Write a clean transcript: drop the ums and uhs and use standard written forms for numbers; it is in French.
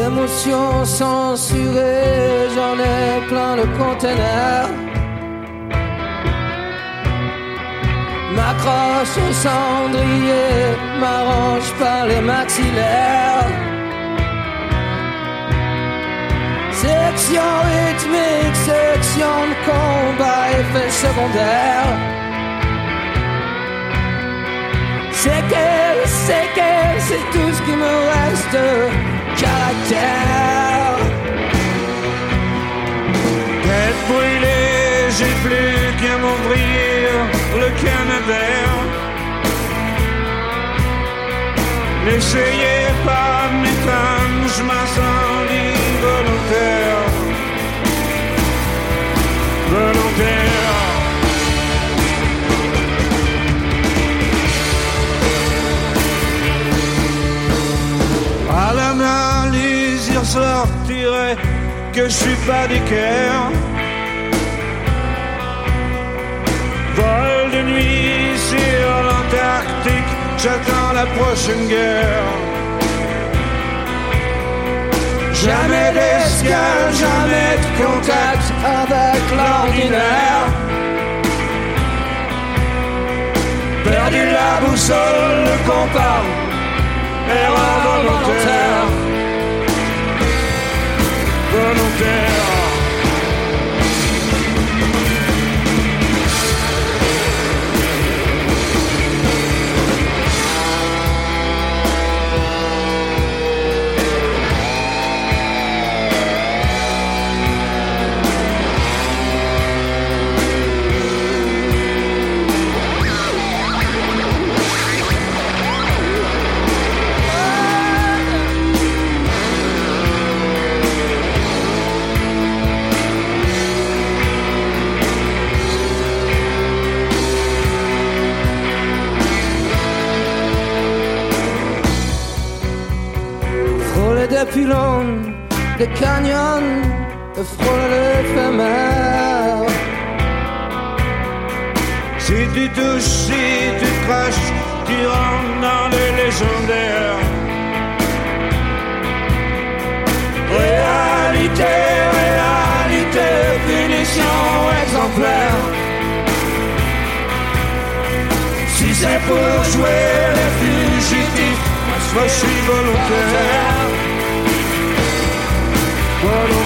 émotions censurées, j'en ai plein le conteneur. M'accroche au cendrier, m'arrange par les maxillaires. Section rythmique, section de combat, effet secondaire. C'est tout ce qui me reste, caractère. Tête brûlée, j'ai plus qu'à m'ouvrir le Canadair. N'essayez pas de m'éteindre, je m'incendie volontaire. Volontaire. À l'analyse, il ressortirait que je suis pas d'équerre. Vol de nuit sur l'Antarctique, j'attends la prochaine guerre. Jamais d'escale, jamais de contact avec l'ordinaire. Perdu la boussole, le compas, erreur volontaire. Volontaire. Des pylônes, des canyons, frôle l'éphémère. Si tu touches, si tu craches, tu rentres dans le légendaire. Réalité, réalité, punition exemplaire. Si c'est pour jouer les fugitifs, moi je suis volontaire. Volontaire.